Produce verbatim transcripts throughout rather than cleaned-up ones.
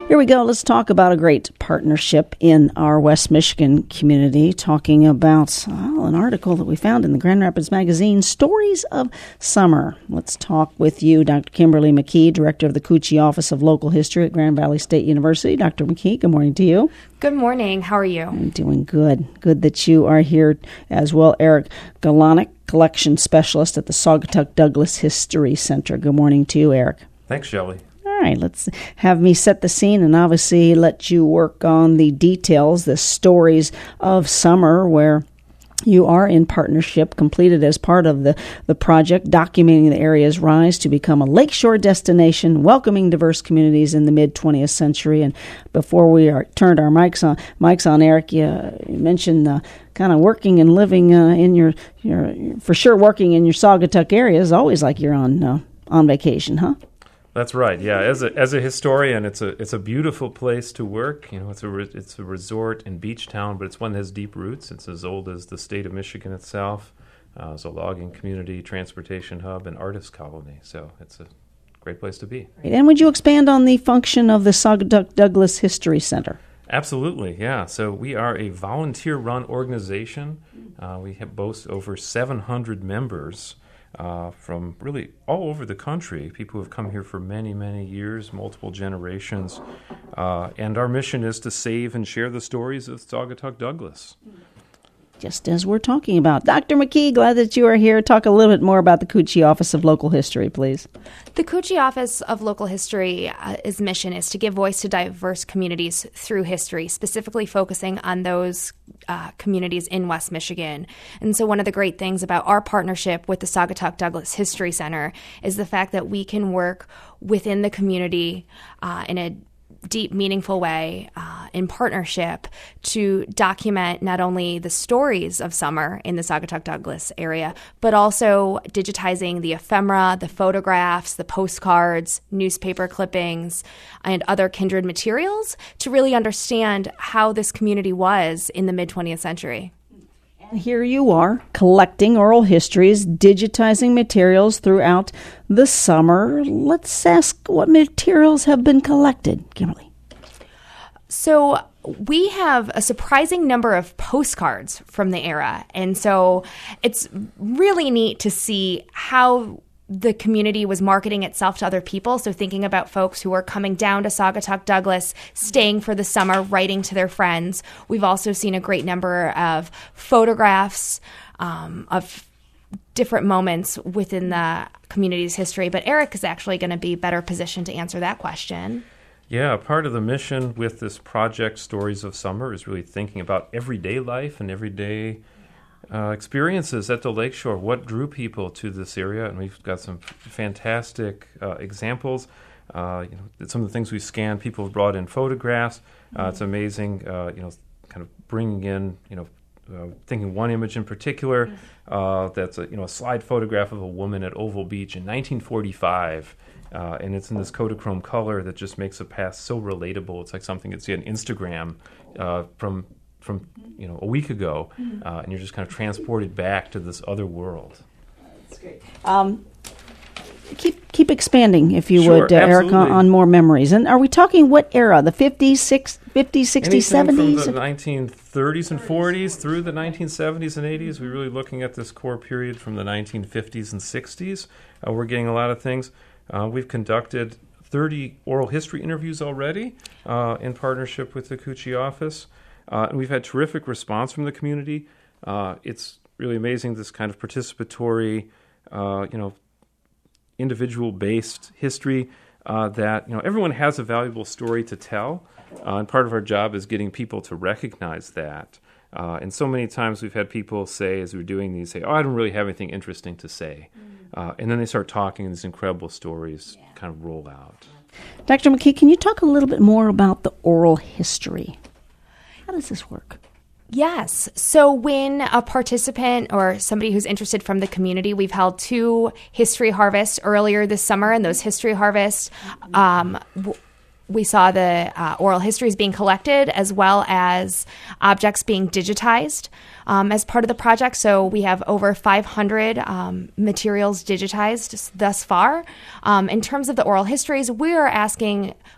Here we go. Let's talk about a great partnership in our West Michigan community, talking about well, an article that we found in the Grand Rapids Magazine, Stories of Summer. Let's talk with you, Doctor Kimberly McKee, Director of the Cucci Office of Local History at Grand Valley State University. Doctor McKee, good morning to you. Good morning. How are you? I'm doing good. Good that you are here as well. Eric Galonick, Collection Specialist at the Saugatuck Douglas History Center. Good morning to you, Eric. Thanks, Shelley. All right, let's have me set the scene and obviously let you work on the details, the stories of summer, where you are in partnership, completed as part of the, the project, documenting the area's rise to become a lakeshore destination, welcoming diverse communities in the mid-twentieth century. And before we are turned our mics on, mics on Eric, you, you mentioned uh, kind of working and living uh, in your, your, for sure working in your Saugatuck area is always like you're on uh, on vacation, huh? That's right. Yeah, as a as a historian, it's a it's a beautiful place to work. You know, it's a re, it's a resort and beach town, but it's one that has deep roots. It's as old as the state of Michigan itself. Uh, it's a logging community, transportation hub, and artist colony. So it's a great place to be. And would you expand on the function of the Saugatuck Douglas History Center? Absolutely. Yeah. So we are a volunteer-run organization. Uh, we have boast over seven hundred members. Uh, from really all over the country, people who have come here for many, many years, multiple generations. Uh, and our mission is to save and share the stories of Saugatuck Douglas. Just as we're talking about. Doctor McKee, glad that you are here. Talk a little bit more about the Cucci Office of Local History, please. The Cucci Office of Local History, uh, its mission is to give voice to diverse communities through history, specifically focusing on those uh, communities in West Michigan. And so one of the great things about our partnership with the Saugatuck Douglas History Center is the fact that we can work within the community uh, in a deep, meaningful way uh, in partnership to document not only the stories of summer in the Saugatuck Douglas area, but also digitizing the ephemera, the photographs, the postcards, newspaper clippings, and other kindred materials to really understand how this community was in the mid-twentieth century. And here you are, collecting oral histories, digitizing materials throughout the summer. Let's ask what materials have been collected, Kimberly. So we have a surprising number of postcards from the era. And so it's really neat to see how the community was marketing itself to other people. So thinking about folks who are coming down to Saugatuck Douglas, staying for the summer, writing to their friends. We've also seen a great number of photographs um, of different moments within the community's history. But Eric is actually going to be better positioned to answer that question. Yeah, part of the mission with this project, Stories of Summer, is really thinking about everyday life and everyday Uh, experiences at the lakeshore. What drew people to this area? And we've got some fantastic uh, examples. Uh, you know, some of the things we scanned, people have brought in photographs. Uh, mm-hmm. It's amazing, uh, you know, kind of bringing in, you know, uh, thinking one image in particular. Mm-hmm. Uh, that's a you know a slide photograph of a woman at Oval Beach in nineteen forty-five. Uh, and it's in this Kodachrome color that just makes the past so relatable. It's like something you'd see on Instagram uh, from from you know a week ago, uh, and you're just kind of transported back to this other world. That's great. Um, keep keep expanding, if you sure, would, uh, Eric, on, on more memories. And are we talking what era? The fifties, fifties, sixties, seventies? From the nineteen thirties and forties through the nineteen seventies and eighties. We're really looking at this core period from the nineteen fifties and sixties. Uh, we're getting a lot of things. Uh, we've conducted thirty oral history interviews already uh, in partnership with the Cucci office. Uh, and we've had terrific response from the community. Uh, it's really amazing, this kind of participatory, uh, you know, individual-based history uh, that, you know, everyone has a valuable story to tell. Uh, and part of our job is getting people to recognize that. Uh, and so many times we've had people say, as we're doing these, say, oh, I don't really have anything interesting to say. Mm. Uh, and then they start talking and these incredible stories yeah. kind of roll out. Doctor McKee, can you talk a little bit more about the oral history? How does this work? Yes. So when a participant or somebody who's interested from the community, we've held two history harvests earlier this summer, and those history harvests, um, w- we saw the uh, oral histories being collected as well as objects being digitized um, as part of the project. So we have over five hundred um, materials digitized thus far. Um, in terms of the oral histories, we are asking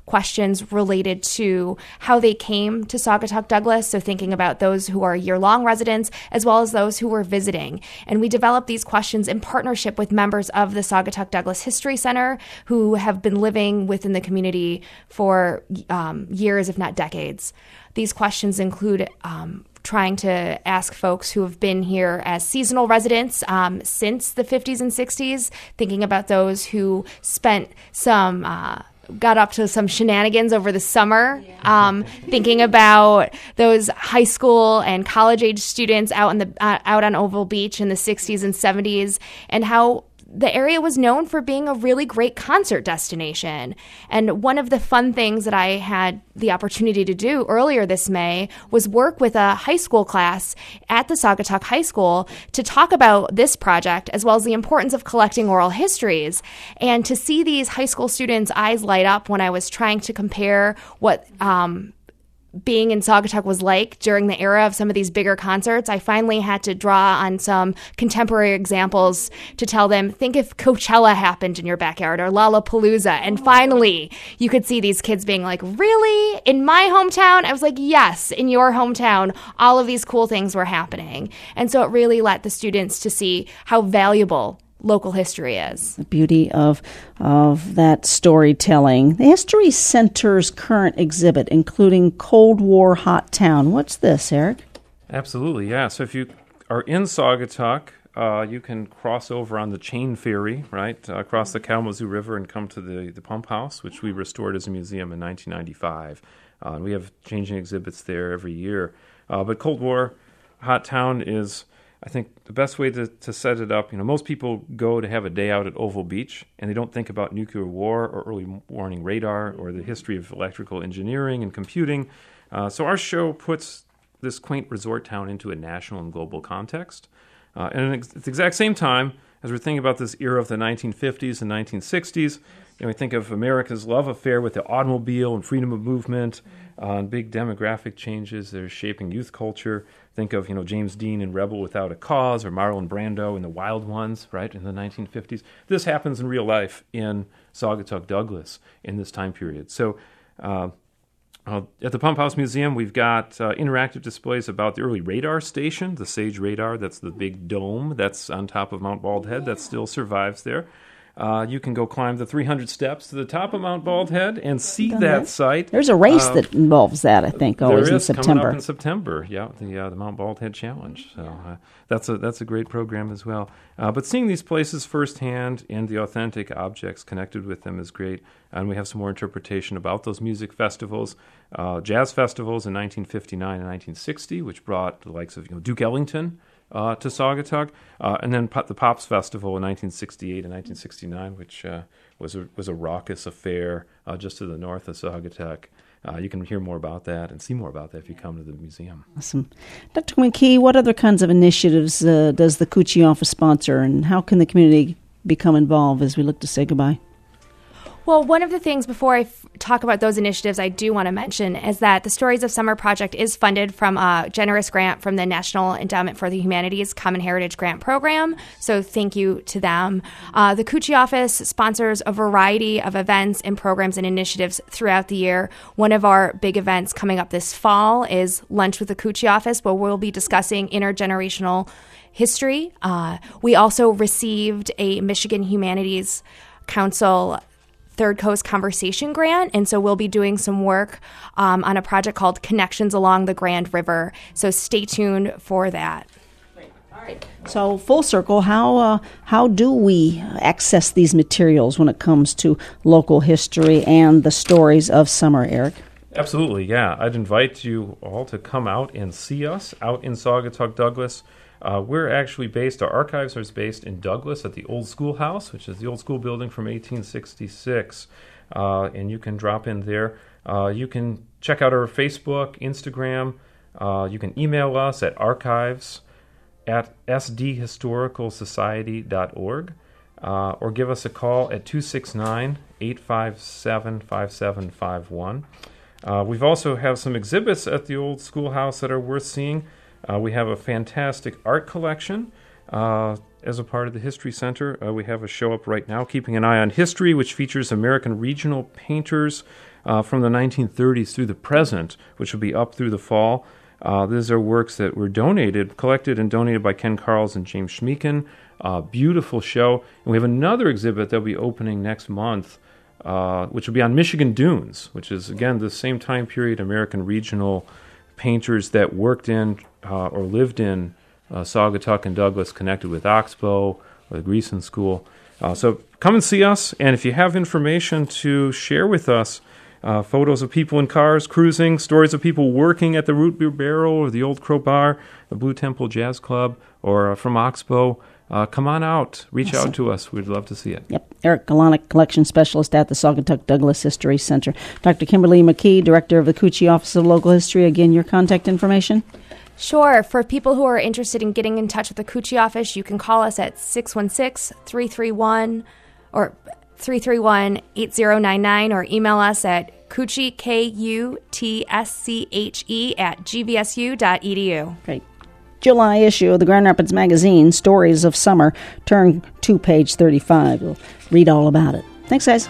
questions related to how they came to Saugatuck Douglas, so thinking about those who are year-long residents as well as those who were visiting. And we developed these questions in partnership with members of the Saugatuck Douglas History Center who have been living within the community for um, years, if not decades. These questions include um, trying to ask folks who have been here as seasonal residents um, since the fifties and sixties, thinking about those who spent some, uh, got up to some shenanigans over the summer, um, thinking about those high school and college age students out in the uh, out on Oval Beach in the sixties and seventies, and how the area was known for being a really great concert destination. And one of the fun things that I had the opportunity to do earlier this May was work with a high school class at the Saugatuck High School to talk about this project, as well as the importance of collecting oral histories. And to see these high school students' eyes light up when I was trying to compare what um, being in Saugatuck was like during the era of some of these bigger concerts, I finally had to draw on some contemporary examples to tell them, think if Coachella happened in your backyard or Lollapalooza. And finally, you could see these kids being like, really? In my hometown? I was like, yes, in your hometown, all of these cool things were happening. And so it really let the students to see how valuable local history is. The beauty of of that storytelling. The History Center's current exhibit, including Cold War Hot Town. What's this, Eric? Absolutely, yeah. So if you are in Saugatuck, uh, you can cross over on the chain ferry, right, uh, across the Kalamazoo River and come to the, the pump house, which we restored as a museum in nineteen ninety-five. Uh, and we have changing exhibits there every year. Uh, but Cold War Hot Town is, I think, the best way to, to set it up. You know, most people go to have a day out at Oval Beach, and they don't think about nuclear war or early warning radar or the history of electrical engineering and computing. Uh, so our show puts this quaint resort town into a national and global context. Uh, and at the exact same time, as we're thinking about this era of the nineteen fifties and nineteen sixties, you know, we think of America's love affair with the automobile and freedom of movement, uh, and big demographic changes that are shaping youth culture. Think of, you know, James Dean in Rebel Without a Cause, or Marlon Brando in The Wild Ones, right, in the nineteen fifties. This happens in real life in Saugatuck Douglas in this time period. So uh, uh, at the Pump House Museum, we've got uh, interactive displays about the early radar station, the Sage Radar. That's the big dome that's on top of Mount Baldhead that still survives there. Uh, you can go climb the three hundred steps to the top of Mount Baldhead and see that that site. There's a race uh, that involves that, I think, always there in is, September. Coming up in September, yeah, the uh, the Mount Baldhead Challenge. So uh, that's a that's a great program as well. Uh, but seeing these places firsthand and the authentic objects connected with them is great. And we have some more interpretation about those music festivals, uh, jazz festivals in nineteen fifty-nine and nineteen sixty, which brought the likes of, you know, Duke Ellington Uh, to Saugatuck, uh, and then the Pops Festival in nineteen sixty-eight and nineteen sixty-nine, which uh, was a was a raucous affair uh, just to the north of Saugatuck. Uh, you can hear more about that and see more about that if you come to the museum. Awesome. Doctor McKee, what other kinds of initiatives uh, does the Coochie office sponsor, and how can the community become involved as we look to say goodbye? Well, one of the things before I f- talk about those initiatives I do want to mention is that the Stories of Summer project is funded from a generous grant from the National Endowment for the Humanities Common Heritage Grant Program. So thank you to them. Uh, the Coochie office sponsors a variety of events and programs and initiatives throughout the year. One of our big events coming up this fall is Lunch with the Coochie office, where we'll be discussing intergenerational history. Uh, we also received a Michigan Humanities Council Third Coast Conversation Grant, and so we'll be doing some work um, on a project called Connections Along the Grand River. So stay tuned for that. All right. So full circle, how uh, how do we access these materials when it comes to local history and the stories of summer, Eric? Absolutely, yeah. I'd invite you all to come out and see us out in Saugatuck Douglas. Uh, we're actually based, our archives are based in Douglas at the Old Schoolhouse, which is the old school building from eighteen sixty-six. Uh, and you can drop in there. Uh, you can check out our Facebook, Instagram. Uh, you can email us at archives at s d historical society dot org, uh, or give us a call at two six nine, eight five seven, five seven five one. Uh, we've also have some exhibits at the Old Schoolhouse that are worth seeing. Uh, we have a fantastic art collection. Uh, as a part of the History Center. Uh, we have a show up right now, Keeping an Eye on History, which features American regional painters uh, from the nineteen thirties through the present, which will be up through the fall. Uh, these are works that were donated, collected and donated by Ken Carls and James Schmeeken. Uh, beautiful show. And we have another exhibit that will be opening next month, uh, which will be on Michigan Dunes, which is, again, the same time period American regional painters that worked in uh, or lived in uh, Saugatuck and Douglas, connected with Oxbow or the Greason School. Uh, so come and see us, and if you have information to share with us, uh, photos of people in cars cruising, stories of people working at the Root Beer Barrel or the Old Crow Bar, the Blue Temple Jazz Club, or uh, from Oxbow, uh, come on out. Reach awesome. out to us. We'd love to see it. Yep. Eric Galonick, Collection Specialist at the Saugatuck Douglas History Center. Doctor Kimberly McKee, Director of the Coochie Office of Local History. Again, your contact information? Sure. For people who are interested in getting in touch with the Coochie Office, you can call us at six one six, three three one or three three one, eight zero nine nine or email us at Coochie, K U T S C H E, at g v s u dot e d u. Great. July issue of the Grand Rapids Magazine, Stories of Summer, turn to page thirty-five. You'll read all about it. Thanks, guys.